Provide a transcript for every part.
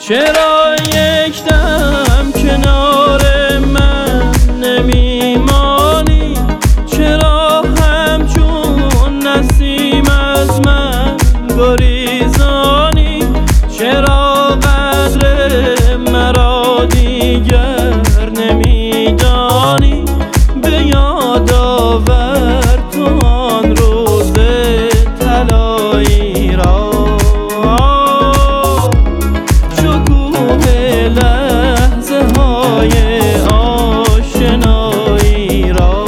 چرا یک دم کنار من نمیمانی؟ چرا همچون نسیم از من گریزانی؟ چرا قدر مرا دیگر نمیدانی؟ به یاد آور تو آن روز طلایی را، شکوه لحظه های آشنایی را.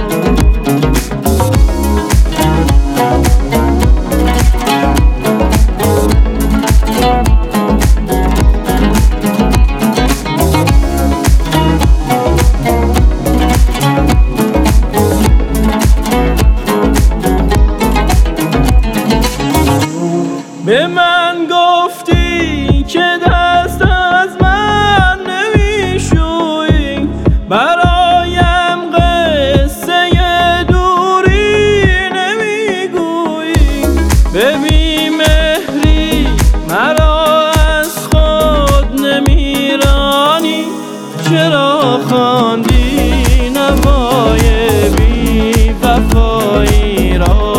به من گفتی که دست از من نمیشویی، برایم قصه دوری نمیگویی. به بی‌مهری مرا از خود نمیرانی؟ چرا خواندی نوای بی وفایی را؟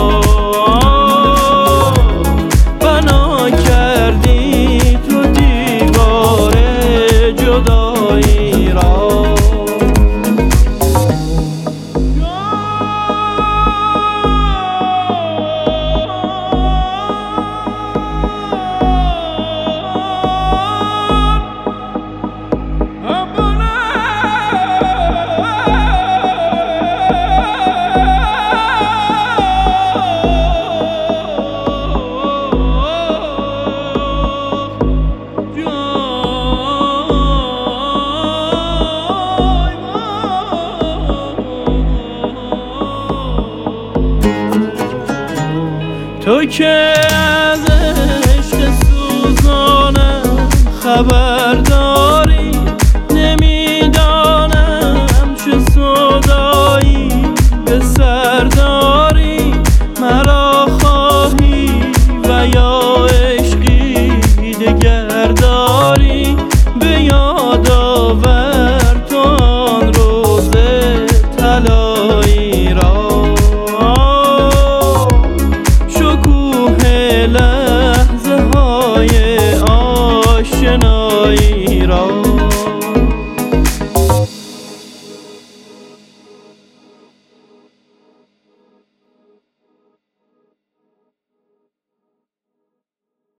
تو که از عشق سوزانم خبر